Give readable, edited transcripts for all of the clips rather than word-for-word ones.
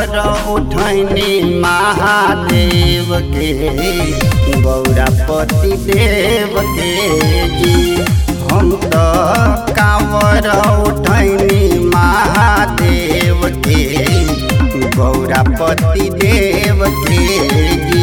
कांवर उठैनी महादेव के गौरापति देव के जी। हम तो कांवर उठैनी महादेव के गौरापति देव के जी।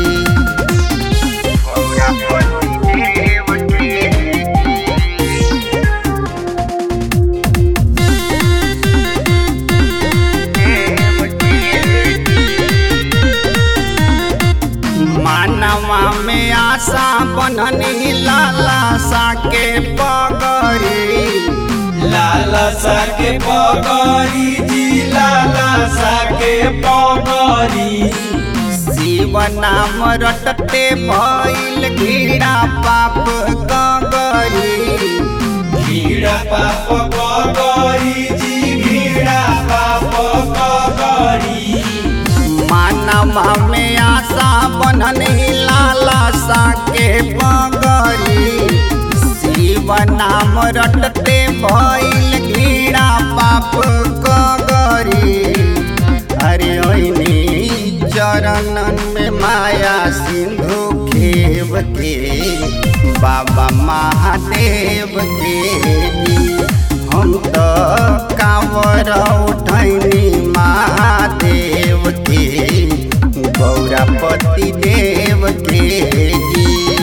मानवा में आशा बननी लालसा के पगड़ी, लालसा के पगड़ी जी, लालसा के पगड़ी। शिव नाम रटते भइल घीरा पाप कगरी, घीरा पाप कगरी जी, घीरा पाप कगरी। मानवा में आशा बननी लालसा के पगड़ी, शिव नाम रटते भइल घीरा पाप कगरी। अरे ओइनी चरणन में माया सिंधु खेव के बाबा महादेव के जी। हम तो कांवर उठैनी महादेव के गौरापति देव के जी।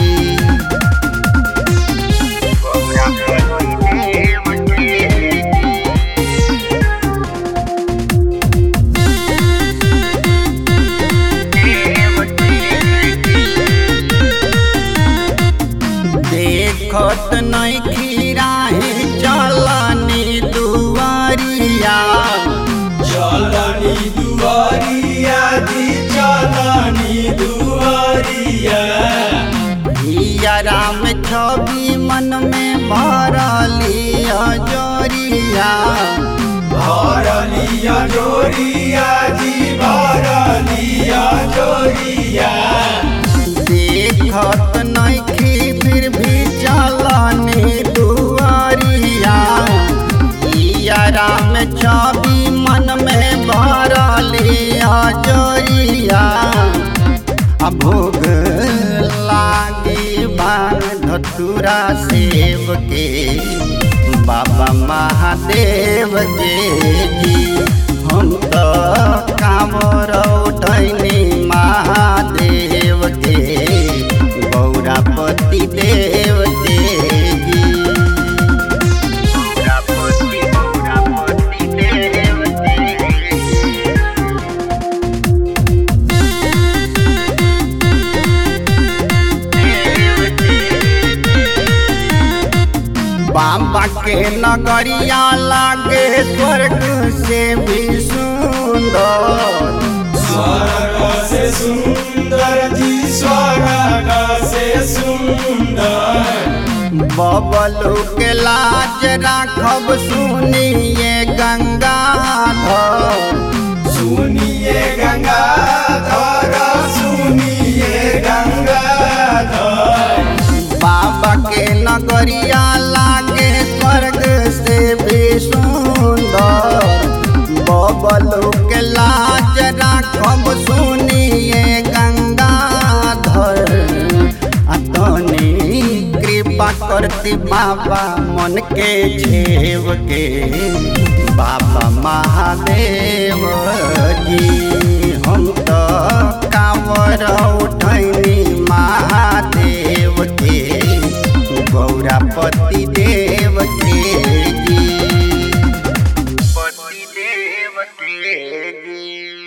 देखत नइखी राही चलनी दुआरिया, चलनी दुआरिया जी, चलनी दुआरिया। हियरा में छवि मन में भरली अजोरिया, भरली अजोरिया जी, भरली अजोरिया। देखत नइखी फिर भी चलनी दुआरिया, हियरा में छवि मन में भरली अजोरिया। भोग लागी भांग धतूरा सेव के बाबा महादेव के जी। हम तो कांवर उठैनी महादेव के गौरापति देव के जी। गौरापति देव के बाबा के नगरिया लागे स्वर्ग से भी सुंदर, स्वर्ग से सुंदर जी, स्वर्ग से सुंदर। बबलू के लाज राखब सुनिए गंगाधर, सुनिए गंगाधर, सुनिए गंगाधर। बाबा के नगरिया लागे स्वर्ग से भी सुंदर। बबलू के लाज राखब सुनिए गंगाधर। तनी कृपा करती बाबा मन के छेव के बाबा महादेव जी। हम तो कांवर उठैनी महादेव के गौरापति देव के जी। पति देव के जी।